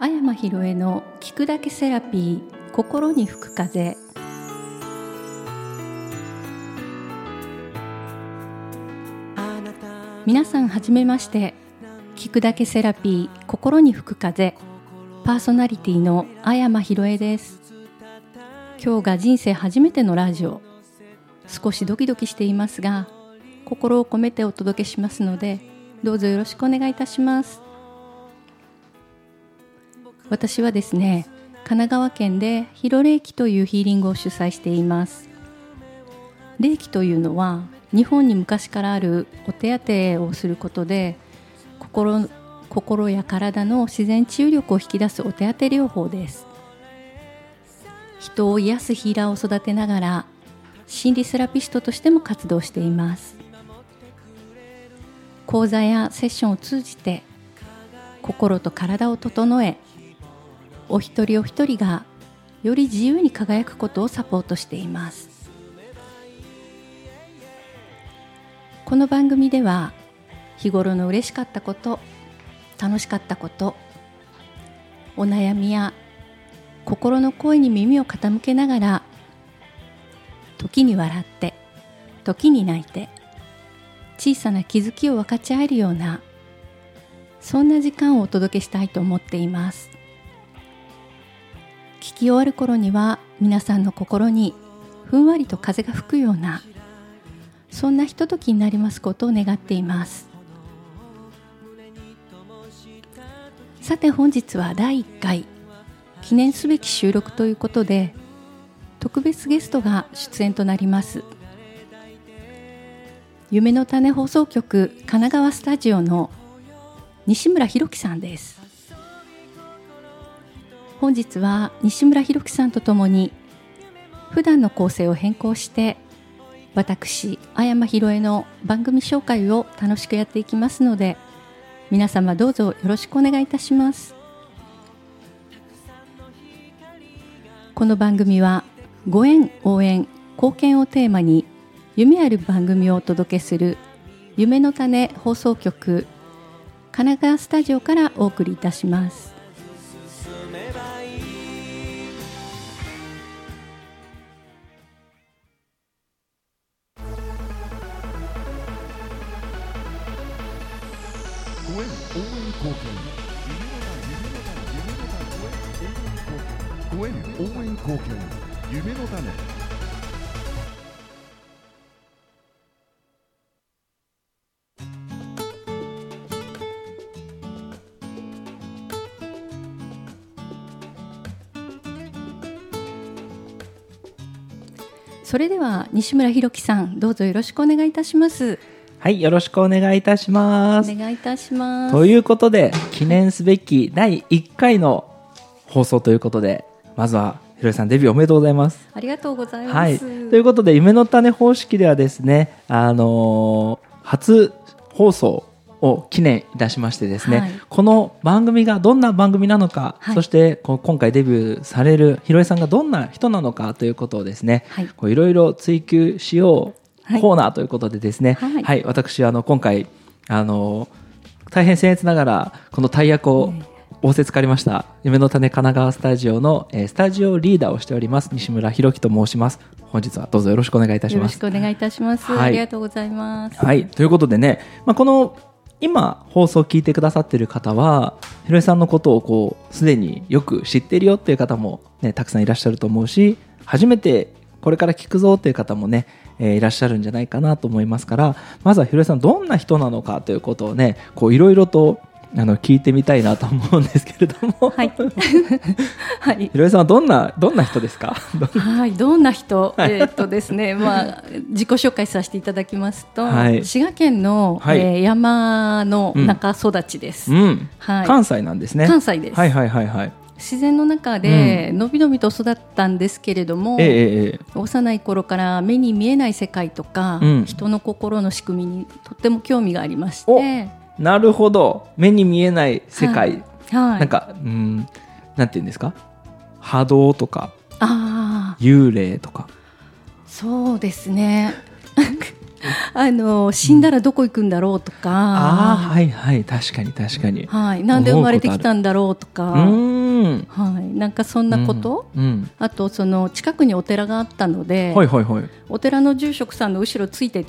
阿山ひろえの聞くだけセラピー、心に吹く風。皆さんはじめまして。聞くだけセラピー、心に吹く風、パーソナリティの阿山ひろえです。今日が人生初めてのラジオ。少しドキドキしていますが、心を込めてお届けしますので、どうぞよろしくお願いいたします。私はですね、神奈川県でヒロ霊気というヒーリングを主催しています。霊気というのは日本に昔からあるお手当てをすることで心や体の自然治癒力を引き出すお手当て療法です。人を癒すヒーラーを育てながら心理セラピストとしても活動しています。講座やセッションを通じて心と体を整え、お一人お一人がより自由に輝くことをサポートしています。この番組では日頃の嬉しかったこと、楽しかったこと、お悩みや心の声に耳を傾けながら、時に笑って時に泣いて小さな気づきを分かち合えるような、そんな時間をお届けしたいと思っています。聞き終わる頃には皆さんの心にふんわりと風が吹くような、そんなひとときになりますことを願っています。さて本日は第1回記念すべき収録ということで、特別ゲストが出演となります。夢の種放送局神奈川スタジオの西村博樹さんです。本日は西村博樹さんとともに普段の構成を変更して、私阿山ひろえの番組紹介を楽しくやっていきますので、皆様どうぞよろしくお願いいたします。この番組はご縁、応援、貢献をテーマに夢ある番組をお届けする夢の種放送局神奈川スタジオからお送りいたします。 ご縁応援貢献夢の種。 それでは西村博樹さん、どうぞよろしくお願いいたします。 はい、よろしくお願いいたします。 お願いいたします。 ということで、記念すべき第1回の放送ということで、まずはひろえさん、デビューおめでとうございます。 ありがとうございます。 はい、ということで、夢の種方式ではですね、初放送を記念いたしましてですね、はい、この番組がどんな番組なのか、はい、そして今回デビューされるひろえさんがどんな人なのかということをですね、いろいろ追求しようコーナーということでですね、はいはい、私今回大変僭越ながらこの大役を仰せつかりました夢の種神奈川スタジオのスタジオリーダーをしております西村博樹と申します。本日はどうぞよろしくお願いいたします。 よろしくお願いいたします、はい、ありがとうございます。 はい、ということでね、この今放送を聞いてくださっている方はひろえさんのことをすでによく知っているよっていう方も、ね、たくさんいらっしゃると思うし、初めてこれから聞くぞっていう方もね、いらっしゃるんじゃないかなと思いますから、まずはひろえさんどんな人なのかということをね、いろいろと聞いてみたいなと思うんですけれども、はい、はい、ひろえさんはどんな人ですか？ はい、どんな人、ですね、自己紹介させていただきますと、はい、滋賀県の、はい、山の中育ちです、はい、 関西なんですね。 関西です。 はいはいはいはい。 自然の中でのびのびと育ったんですけれども、幼い頃から目に見えない世界とか、人の心の仕組みにとっても興味がありまして。 なるほど、目に見えない世界、 はい、 なんかなんていうんですか、波動とか幽霊とか。 そうですね死んだらどこ行くんだろうとか、 はいはい、確かに確かに、 はい、なんで生まれてきたんだろうとか、 はい、なんかそんなこと、あとその近くにお寺があったので、 はいはいはい、 お寺の住職さんの後ろついてって、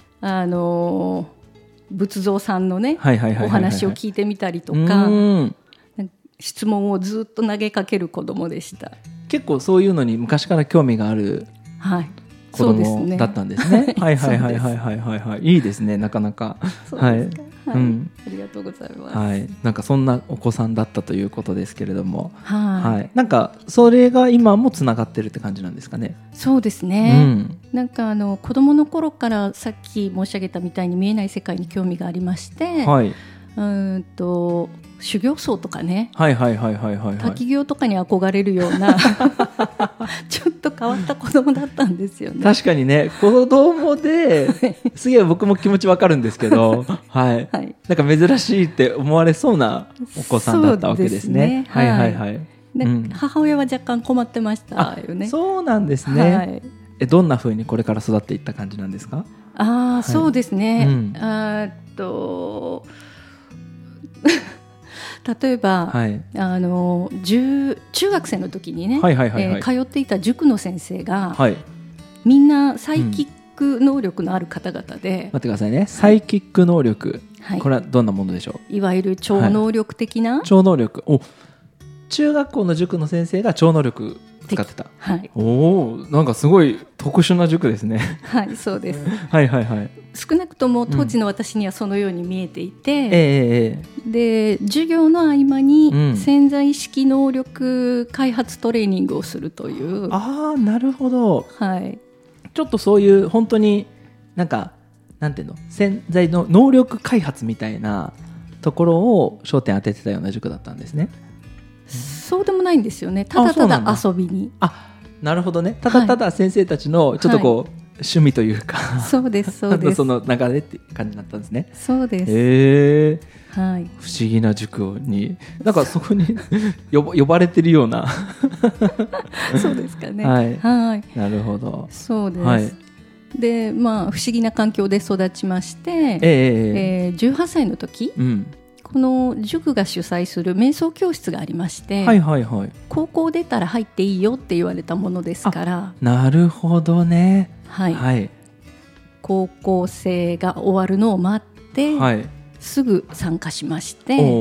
仏像さんのねお話を聞いてみたりとか、質問をずっと投げかける子供でした。 結構そういうのに昔から興味がある子供だったんですね。はいはいはいはいはいはいはい、いいですね、なかなか。 はい、ありがとうございます。 はい、なんかそんなお子さんだったということですけれども、はい、なんかそれが今もつながってるって感じなんですかね。 そうですね、なんか子供の頃からさっき申し上げたみたいに見えない世界に興味がありまして、はい、修行僧とかね、滝行とかに憧れるようなちょっと変わった子供だったんですよね。 確かにね、子供ですげえ僕も気持ちわかるんですけど、はいはい、なんか珍しいって思われそうなお子さんだったわけですね。はいはいはい、 母親は若干困ってましたよね。 そうなんですね、はい、どんな風にこれから育っていった感じなんですか？ はい、そうですね、例えば、はい、中学生の時にね、通っていた塾の先生が、はい、みんなサイキック能力のある方々で、 待ってくださいね、サイキック能力、はい、これはどんなものでしょう？ いわゆる超能力的な、 超能力、中学校の塾の先生が超能力使ってた、はい、なんかすごい特殊な塾ですね。 はい、そうです。 はいはいはい、 少なくとも当時の私にはそのように見えていて、で授業の合間に潜在意識能力開発トレーニングをするという、 なるほど、はい、ちょっとそういう本当になんかなんていうの、潜在の能力開発みたいなところを焦点当ててたような塾だったんですね。 そうでもないんですよね。ただただ遊びに。 なるほどね。ただただ先生たちのちょっとこう、趣味というか、 そうですそうです。 その流れって感じになったんですね。 そうです。 はい、不思議な塾になんかそこに呼ばれてるようなそうですかね。 はい、はい、なるほど。 そうです。はい、で不思議な環境で育ちまして、18歳の時、この塾が主催する瞑想教室がありまして、高校出たら入っていいよって言われたものですから。 なるほどね。 はいはい、高校生が終わるのを待って、すぐ参加しまして、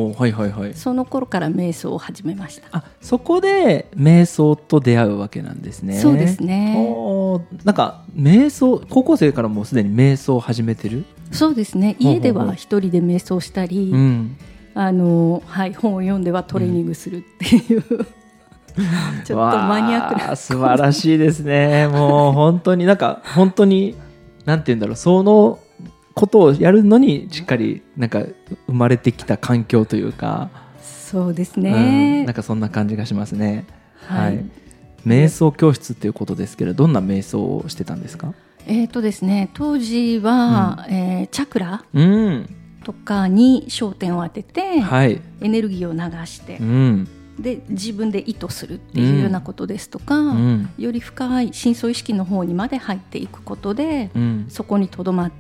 その頃から瞑想を始めました。 そこで瞑想と出会うわけなんですね。 そうですね。 なんか瞑想、高校生からもうすでに瞑想を始めてる？そうですね。家では一人で瞑想したり、本を読んではトレーニングするっていう、ちょっとマニアックな。 素晴らしいですね。もう本当になんか本当になんて言うんだろう、そのことをやるのにしっかりなんか生まれてきた環境というか。 そうですね、 なんかそんな感じがしますね。はい、瞑想教室っていうことですけど、どんな瞑想をしてたんですか？ ですね、当時は、チャクラ、とかに焦点を当てて、エネルギーを流して、で自分で意図するっていうようなことですとか、より深い深層意識の方にまで入っていくことで、そこにとどまって、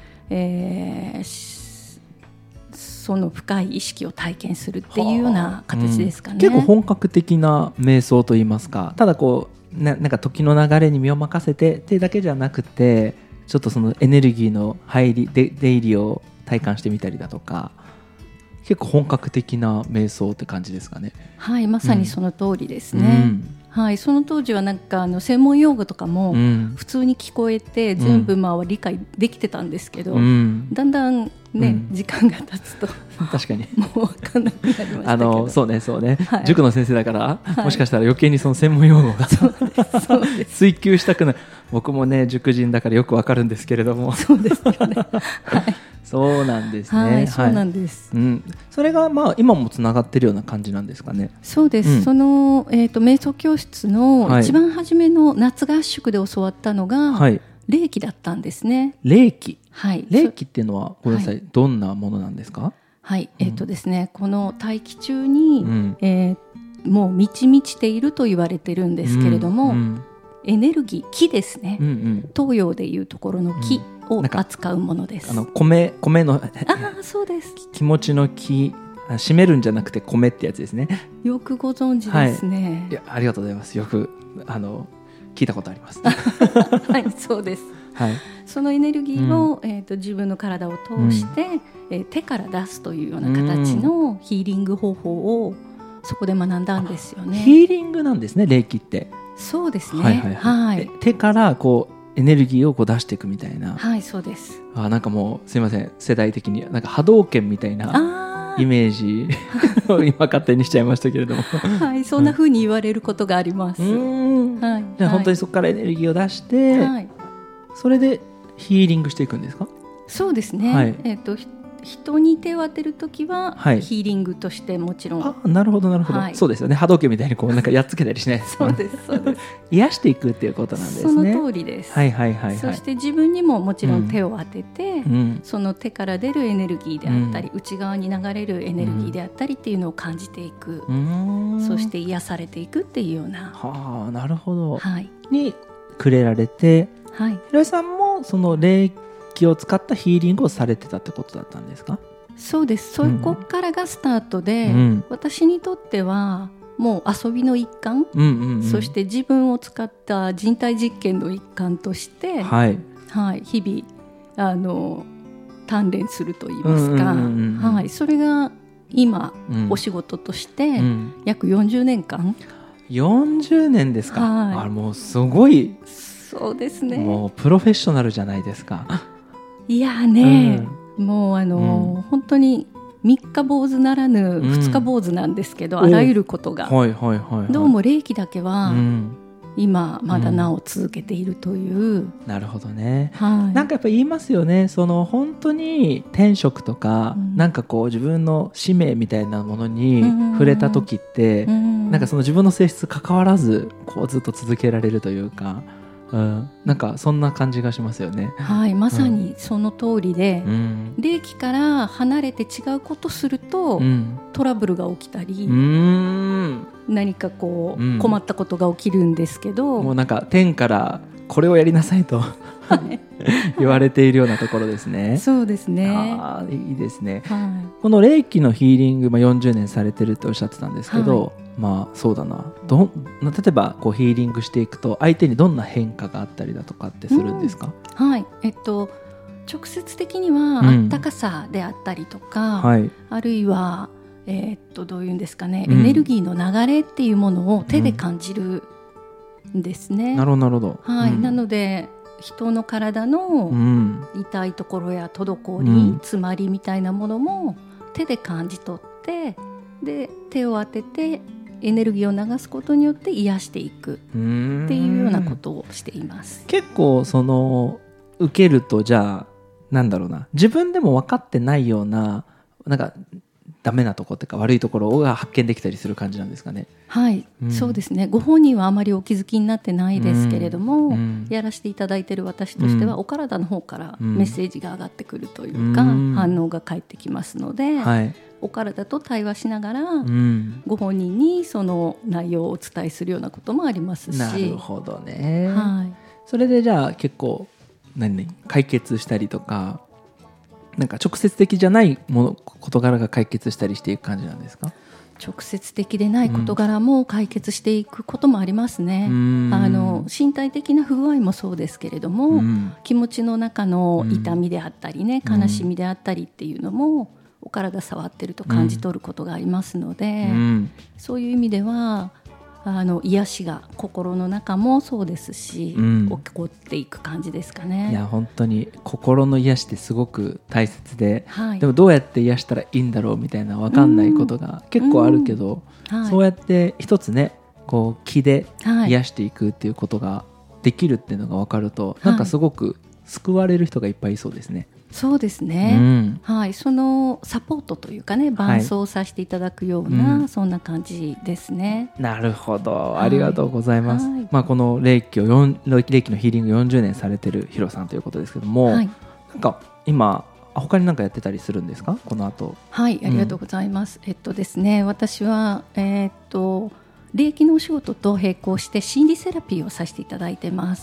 その深い意識を体験するっていうような形ですかね。 結構本格的な瞑想といいますか、ただこうなんか時の流れに身を任せてってだけじゃなくて、ちょっとそのエネルギーの入り出入りを体感してみたりだとか、結構本格的な瞑想って感じですかね。 はい、まさにその通りですね。はい、その当時はなんか専門用語とかも普通に聞こえて、全部理解できてたんですけど、だんだんね、時間が経つと確かにもう分かんなくなりましたけど、 そうね、塾の先生だから、もしかしたら余計にその専門用語が追求したくない。僕もね塾人だからよくわかるんですけれども。 そうですよね。 そうなんですね。 そうなんです。 それが今もつながってるような感じなんですかね。 そうです。その瞑想教室の一番初めの夏合宿で教わったのが、霊気だったんですね。 霊気。はい。霊気っていうのはごめんなさい、どんなものなんですか？ はい。ですね、この大気中に、もう満ち満ちていると言われてるんですけれども、エネルギー、気ですね。東洋でいうところの気を扱うものです。 米のそうです。 気持ちの気、 締めるんじゃなくて米ってやつですね。 よくご存知ですね。 いや、ありがとうございます。よく聞いたことあります。 はい、そうです。 はい、 そのエネルギーを、自分の体を通して、手から出すというような形のヒーリング方法をそこで学んだんですよね。 ヒーリングなんですね、霊気って。 そうですね。 はいはいはいはい、手からこうエネルギーをこう出していくみたいな。 はい、そうです。 なんかもうすいません、世代的になんか波動拳みたいなイメージを今勝手にしちゃいましたけれどもはい、そんな風に言われることがあります。 はい、じゃあ本当にそこからエネルギーを出して、はい、それでヒーリングしていくんですか？ そうですね、はい、人に手を当てるときは、はい、ヒーリングとしてもちろん。 なるほどなるほど、はい、そうですよね。波動拳みたいにこうなんかやっつけたりしないですそうですそうです癒していくっていうことなんですね。 その通りです。 はいはいはいはい、 そして自分にももちろん手を当てて、その手から出るエネルギーであったり、内側に流れるエネルギーであったりっていうのを感じていく、そして癒されていくっていうような。 はあ、なるほど、 はい、 にくれられて、 はい、 ひろえさんもその霊気を使ったヒーリングをされてたってことだったんですか？ そうです。そこからがスタートで、私にとってはもう遊びの一環、そして自分を使った人体実験の一環として、はいはい、日々鍛錬するといいますか、はい、それが今、お仕事として約40年間。 40年ですか？ はい、 もうすごい。 そうですね。 もうプロフェッショナルじゃないですか。 いやね、もう本当に三日坊主ならぬ二日坊主なんですけど、あらゆることが、どうも霊気だけは、今まだなお続けているという、 なるほどね、 はい、 なんかやっぱ言いますよね。その本当に天職とか、なんかこう自分の使命みたいなものに触れた時って、なんかその自分の性質関わらずこうずっと続けられるというか、なんかそんな感じがしますよね。 はい、まさにその通りで、霊気から離れて違うことすると、トラブルが起きたり、何かこう、困ったことが起きるんですけど、 もうなんか天からこれをやりなさいと言われているようなところですね。 そうですね。 いいですね、 はい、 この霊気のヒーリング、40年されてるっておっしゃってたんですけど、そうだな、例えばこうヒーリングしていくと相手にどんな変化があったりだとかってするんですか？ はい、直接的にはあったかさであったりとか、あるいは、どういうんですかね、エネルギーの流れっていうものを手で感じるんですね。 なるほど、 はい、なので人の体の痛いところや滞り、詰まりみたいなものも手で感じ取って、で手を当ててエネルギーを流すことによって癒していくっていうようなことをしています。 結構その受けると、じゃあなんだろうな、自分でも分かってないような、なんかダメなところとか悪いところが発見できたりする感じなんですかね？ はい、そうですね。ご本人はあまりお気づきになってないですけれども、やらせていただいている私としては、お体の方からメッセージが上がってくるというか、反応が返ってきますので、お体と対話しながら、ご本人にその内容をお伝えするようなこともありますし。 なるほどね、 はい、 それでじゃあ結構解決したりとか、なんか直接的じゃない事柄が解決したりしていく感じなんですか？ 直接的でない事柄も解決していくこともありますね。身体的な不具合もそうですけれども、気持ちの中の痛みであったりね、悲しみであったりっていうのもお体触ってると感じ取ることがありますので、そういう意味では癒しが心の中もそうですし、起こっていく感じですかね。 いや本当に心の癒しってすごく大切で、でもどうやって癒したらいいんだろうみたいな分かんないことが結構あるけど、そうやって一つね、こう気で癒していくっていうことができるっていうのが分かると、なんかすごく救われる人がいっぱいいそうですね。 そうですね、そのサポートというかね、伴走させていただくような、そんな感じですね。 なるほど、ありがとうございます。この霊気のヒーリング40年されてるヒロさんということですけども、なんか今他に何かやってたりするんですか、この後？ はい、ありがとうございます。ですね、私は霊気のお仕事と並行して心理セラピーをさせていただいてます。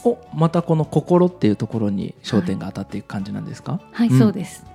またこの心っていうところに焦点が当たっていく感じなんですか？ はい、そうです。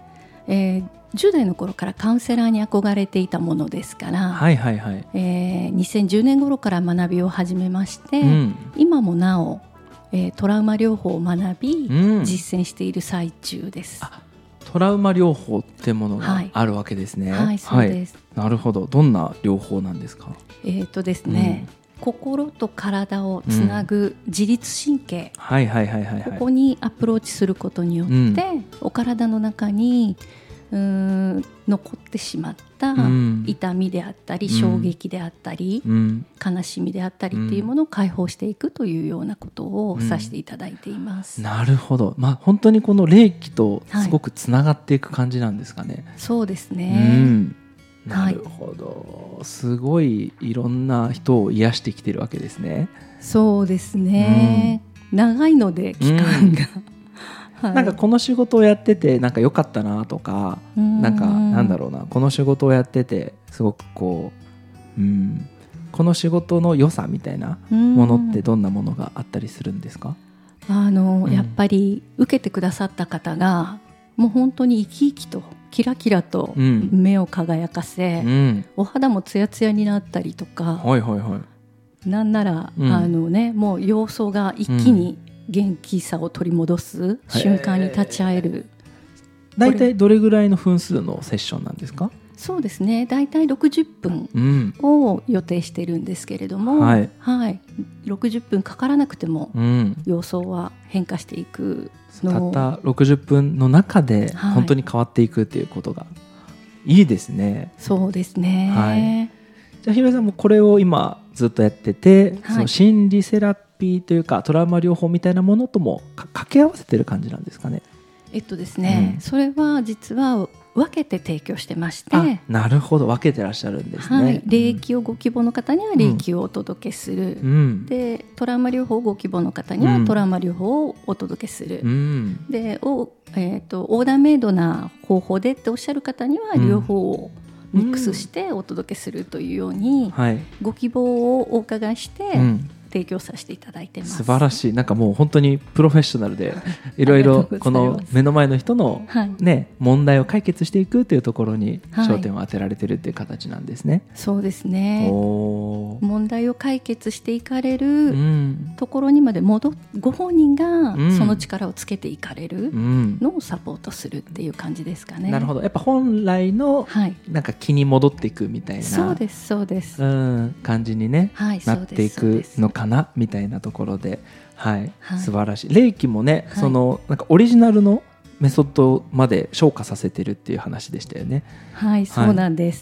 10代の頃からカウンセラーに憧れていたものですから、 はいはいはい。 2010年頃から学びを始めまして、今もなお、トラウマ療法を学び、実践している最中です。 トラウマ療法ってものがあるわけですね。 はい、そうです。 なるほど。どんな療法なんですか？ ですね、心と体をつなぐ自律神経、ここにアプローチすることによって、お体の中に残ってしまった痛みであったり、衝撃であったり、悲しみであったりっていうものを解放していくというようなことをさせていただいています。 なるほど。本当にこの霊気とすごくつながっていく感じなんですかね。 そうですね。 なるほど、すごいいろんな人を癒してきてるわけですね。 そうですね、長いので期間が、 なんかこの仕事をやっててなんか良かったなとか、なんだろうな、この仕事をやっててすごくこの仕事の良さみたいなものってどんなものがあったりするんですか？ やっぱり受けてくださった方がもう本当に生き生きとキラキラと目を輝かせ、お肌もツヤツヤになったりとか、なんなら、もう様相が一気に元気さを取り戻す瞬間に立ち会える。 だいたいどれぐらいの分数のセッションなんですか？ そうですね、だいたい60分を予定しているんですけれども、60分かからなくても様相は変化していくのを、 たった60分の中で本当に変わっていくっていうことがいいですね。 そうですね。 じゃあひろえさんもこれを今ずっとやってて、その心理セラピーというかトラウマ療法みたいなものとも掛け合わせてる感じなんですかね？ ですね、それは実は分けて提供してまして。 なるほど、分けてらっしゃるんですね。 霊気をご希望の方には霊気をお届けする、でトラウマ療法をご希望の方にはトラウマ療法をお届けする、でオーダーメイドな方法でっておっしゃる方には両方をミックスしてお届けするというように、ご希望をお伺いして提供させていただいてます。 素晴らしい。なんかもう本当にプロフェッショナルでいろいろこの目の前の人の、問題を解決していくというところに焦点を当てられているという形なんですね。 そうですね。問題を解決していかれるところにまでご本人がその力をつけていかれるのをサポートするっていう感じですかね。 なるほど。やっぱ本来のなんか気に戻っていくみたいな、 そうですそうです、 感じにね、なっていくのかなみたいなところで、素晴らしい。霊気もね、そのなんかオリジナルのメソッドまで昇華させてるっていう話でしたよね。 そうなんです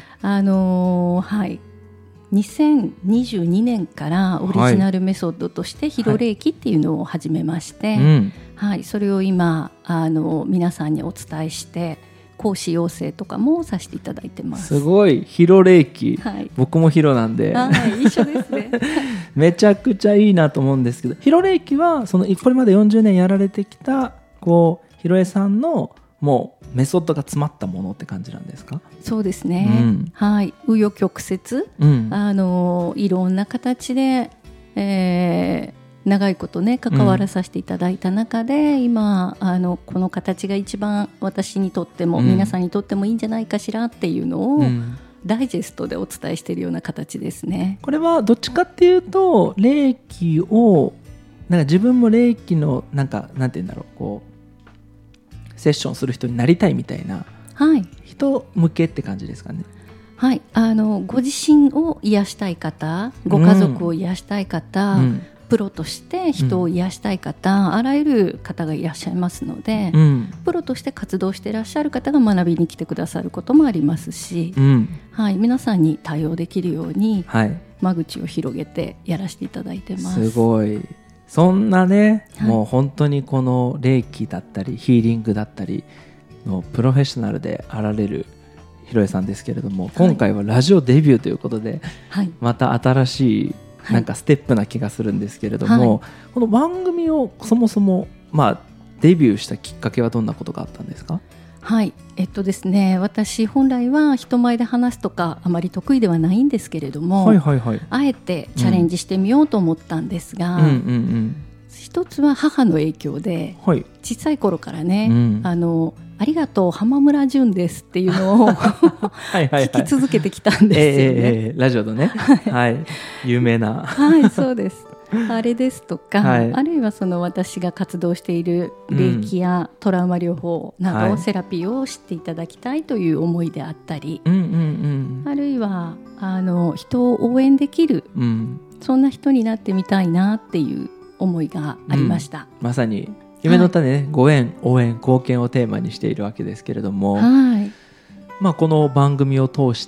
。2022年からオリジナルメソッドとしてヒロ霊気っていうのを始めまして、それを今皆さんにお伝えして講師養成とかもさせていただいてます。 すごい。ヒロ霊気、僕もヒロなんで、 一緒ですねめちゃくちゃいいなと思うんですけど、ヒロ霊気はこれまで40年やられてきたヒロエさんのもうメソッドが詰まったものって感じなんですか？ そうですね、紆余曲折、いろんな形で、長いことね関わらさせていただいた中で、今この形が一番私にとっても、皆さんにとってもいいんじゃないかしらっていうのを、ダイジェストでお伝えしているような形ですね。 これはどっちかっていうと霊気をなんか自分も霊気のなんて言うんだろう、セッションする人になりたいみたいな人向けって感じですかね？ ご自身を癒したい方、ご家族を癒したい方、プロとして人を癒したい方、あらゆる方がいらっしゃいますので、プロとして活動していらっしゃる方が学びに来てくださることもありますし、皆さんに対応できるように、間口を広げてやらせていただいてます。 すごい。そんなね、もう本当にこの霊気だったりヒーリングだったりのプロフェッショナルであられるひろえさんですけれども、今回はラジオデビューということで、また新しいなんかステップな気がするんですけれども、この番組をそもそもデビューしたきっかけはどんなことがあったんですか？ ですね、私本来は人前で話すとかあまり得意ではないんですけれども、あえてチャレンジしてみようと思ったんですが、一つは母の影響で、小さい頃からね、 ありがとう浜村淳ですっていうのを聞き続けてきたんですよね。 ラジオのね、はい、有名なはいそうですあれですとか、はい、あるいはその私が活動している霊気やトラウマ療法など、セラピーを知っていただきたいという思いであったり、あるいは人を応援できる、そんな人になってみたいなっていう思いがありました。 まさに夢の種ね、ご縁、応援、貢献をテーマにしているわけですけれども、この番組を通して、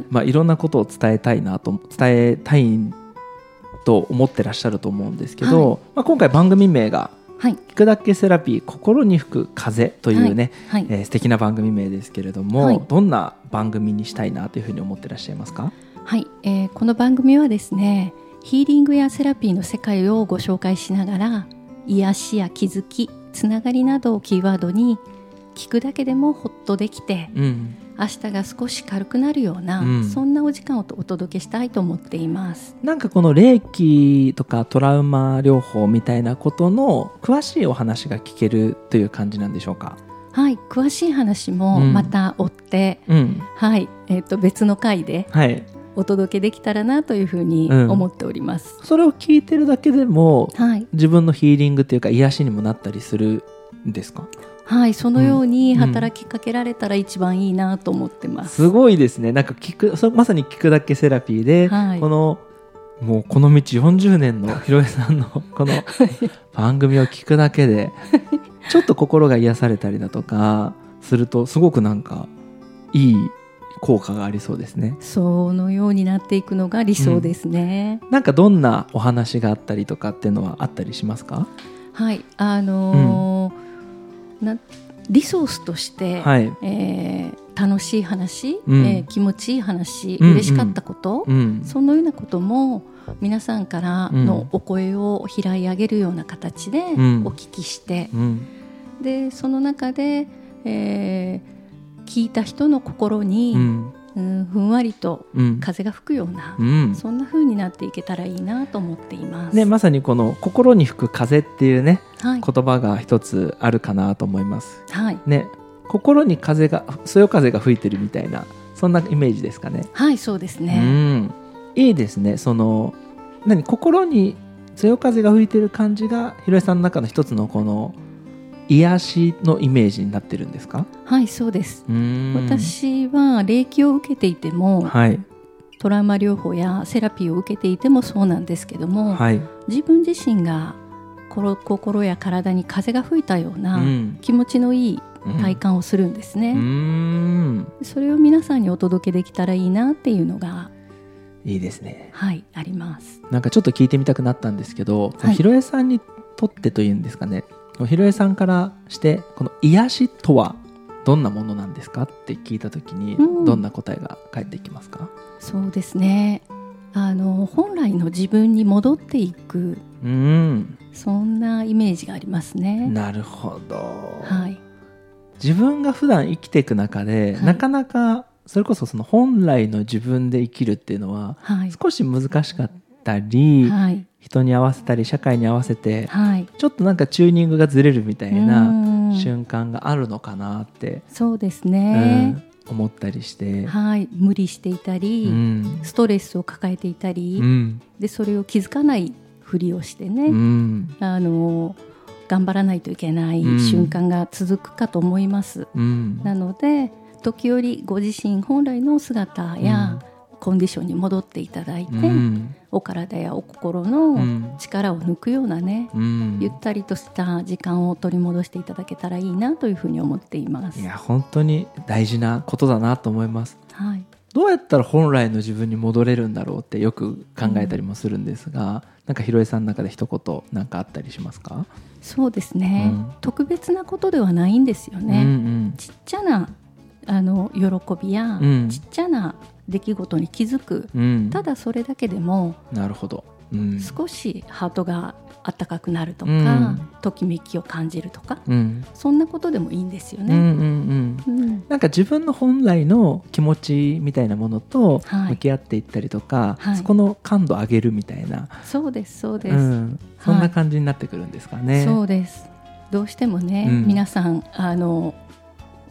いろんなことを伝えたいと思ってらっしゃると思うんですけど、今回番組名が聞くだけセラピー心に吹く風というね、素敵な番組名ですけれども、どんな番組にしたいなというふうに思ってらっしゃいますか？ はい、この番組はですね、ヒーリングやセラピーの世界をご紹介しながら、癒しや気づき、つながりなどをキーワードに聞くだけでもほっとできて、明日が少し軽くなるような、そんなお時間をお届けしたいと思っています。 なんかこの霊気とかトラウマ療法みたいなことの詳しいお話が聞けるという感じなんでしょうか？ はい、詳しい話もまた追って、別の回でお届けできたらなというふうに思っております。 それを聞いてるだけでも、自分のヒーリングというか癒しにもなったりするんですか？ はい、そのように働きかけられたら一番いいなと思ってます。 すごいですね。なんかまさに聞くだけセラピーで、もうこの道40年のひろえさんのこの番組を聞くだけでちょっと心が癒されたりだとかすると、すごくなんかいい効果がありそうですね。 そのようになっていくのが理想ですね。 なんかどんなお話があったりとかっていうのはあったりしますか？ はい、リソースとして、楽しい話、気持ちいい話、嬉しかったこと、そのようなことも皆さんからのお声を拾い上げるような形でお聞きして、でその中で、聞いた人の心に、ふんわりと風が吹くような、そんな風になっていけたらいいなと思っています。 まさにこの心に吹く風っていうね、言葉が一つあるかなと思います。心にそよ風が吹いてるみたいな、そんなイメージですかね。 はい、そうですね。 いいですね。心にそよ風が吹いてる感じがひろえさんの中の一つのこの癒しのイメージになってるんですか？ はい、そうです。私は霊気を受けていても、トラウマ療法やセラピーを受けていてもそうなんですけども、自分自身が心や体に風が吹いたような、気持ちのいい体感をするんですね。それを皆さんにお届けできたらいいなっていうのがいいですね。 はい、あります。 なんかちょっと聞いてみたくなったんですけど、ひろえさんにとってというんですかね、ひろえさんからしてこの癒しとはどんなものなんですかって聞いたときに、どんな答えが返ってきますか？ そうですね、本来の自分に戻っていく、そんなイメージがありますね。 なるほど。自分が普段生きていく中で、なかなかそれこそその本来の自分で生きるっていうのは少し難しかったり、人に合わせたり社会に合わせて、ちょっとなんかチューニングがずれるみたいな瞬間があるのかなって、 そうですね、 思ったりして、 無理していたり、ストレスを抱えていたり、でそれを気づかないふりをしてね、頑張らないといけない瞬間が続くかと思います。なので時折ご自身本来の姿や、コンディションに戻っていただいて、お体やお心の力を抜くようなね、ゆったりとした時間を取り戻していただけたらいいなというふうに思っています。 いや本当に大事なことだなと思います。どうやったら本来の自分に戻れるんだろうってよく考えたりもするんですが、なんかひろえさんの中で一言なんかあったりしますか？ そうですね、特別なことではないんですよね。ちっちゃな喜びや、ちっちゃな出来事に気づく、ただそれだけでも、 なるほど、 少しハートが温かくなるとか、ときめきを感じるとか、そんなことでもいいんですよね。なんか自分の本来の気持ちみたいなものと向き合っていったりとか、そこの感度上げるみたいな、そうですそうです、そんな感じになってくるんですかね。そうです。どうしてもね、皆さん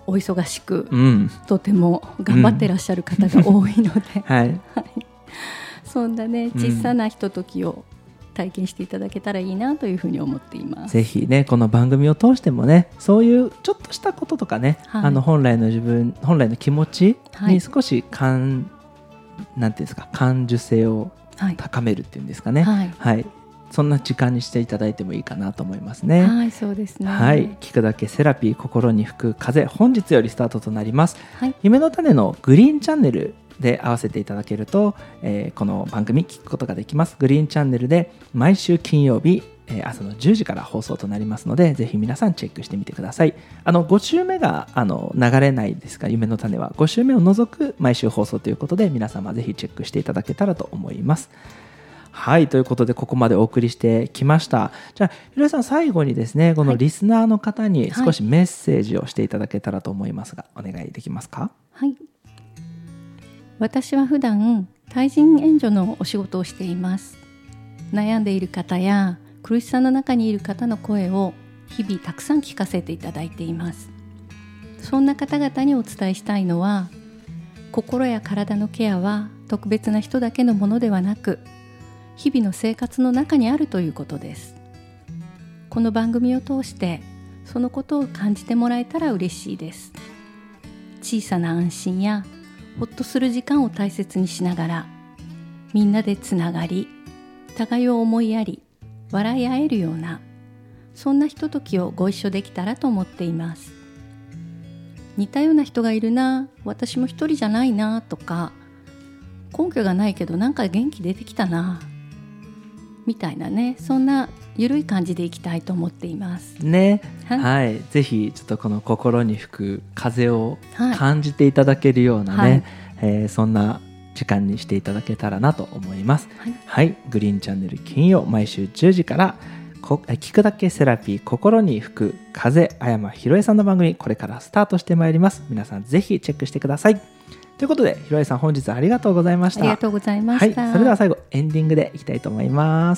お忙しく、とても頑張ってらっしゃる方が多いので、はい、そんなね小さなひとときを体験していただけたらいいなというふうに思っています。 ぜひねこの番組を通してもねそういうちょっとしたこととかね、本来の気持ちに少しなんていうんですか感受性を高めるっていうんですかね、そんな時間にしていただいてもいいかなと思いますね。 はい、そうですね。 はい、聞くだけセラピー心に吹く風、本日よりスタートとなります。夢の種のグリーンチャンネルで合わせていただけると、この番組聞くことができます。グリーンチャンネルで毎週金曜日、朝の10時から放送となりますので、ぜひ皆さんチェックしてみてください。5週目が流れないですが、夢の種は5週目を除く毎週放送ということで、皆様ぜひチェックしていただけたらと思います。はい、ということでここまでお送りしてきました。じゃあひろえさん、最後にですねこのリスナーの方に少しメッセージをしていただけたらと思いますが、お願いできますか？ はい、私は普段対人援助のお仕事をしています。悩んでいる方や苦しさの中にいる方の声を日々たくさん聞かせていただいています。そんな方々にお伝えしたいのは、心や体のケアは特別な人だけのものではなく、日々の生活の中にあるということです。この番組を通してそのことを感じてもらえたら嬉しいです。小さな安心やほっとする時間を大切にしながら、みんなでつながり、互いを思いやり、笑い合えるような、そんなひとときをご一緒できたらと思っています。似たような人がいるな、私も一人じゃないなとか、根拠がないけどなんか元気出てきたなみたいなね、そんなゆるい感じでいきたいと思っていますね。ぜひちょっとこの心に吹く風を感じていただけるようなね、そんな時間にしていただけたらなと思います。グリーンチャンネル金曜毎週10時から聞くだけセラピー心に吹く風、阿山ひろえさんの番組、これからスタートしてまいります。皆さんぜひチェックしてください。ということでひろえさん、本日はありがとうございました。 ありがとうございました。 それでは最後エンディングでいきたいと思います。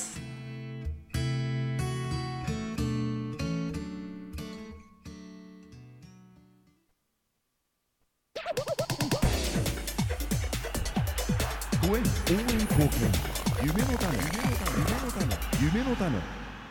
応援貢献、夢の種、夢の種。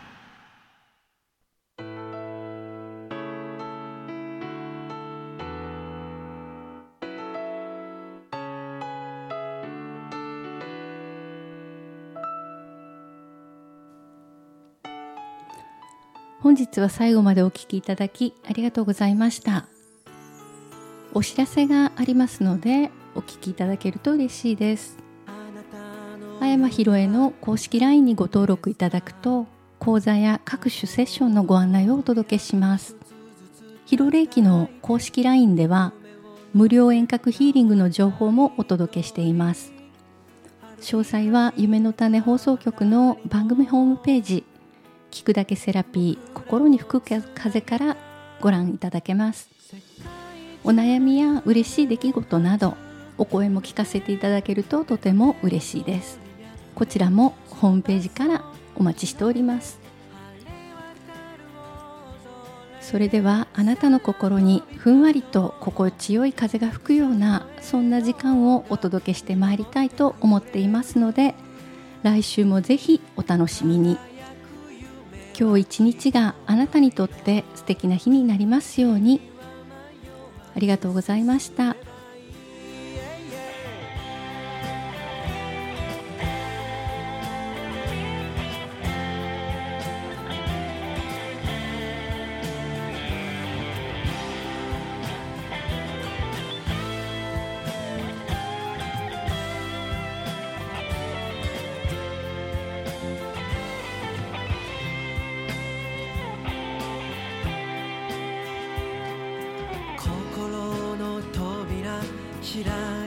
本日は最後までお聞きいただきありがとうございました。お知らせがありますのでお聞きいただけると嬉しいです。阿山ひろえの公式 LINE にご登録いただくと、講座や各種セッションのご案内をお届けします。ひろれいきの公式 LINE では無料遠隔ヒーリングの情報もお届けしています。詳細は夢の種放送局の番組ホームページ、聞くだけセラピー心に吹く風からご覧いただけます。お悩みや嬉しい出来事などお声も聞かせていただけるととても嬉しいです。こちらもホームページからお待ちしております。それではあなたの心にふんわりと心地よい風が吹くような、そんな時間をお届けしてまいりたいと思っていますので、来週もぜひお楽しみに。今日一日があなたにとって素敵な日になりますように。ありがとうございました。 心の扉開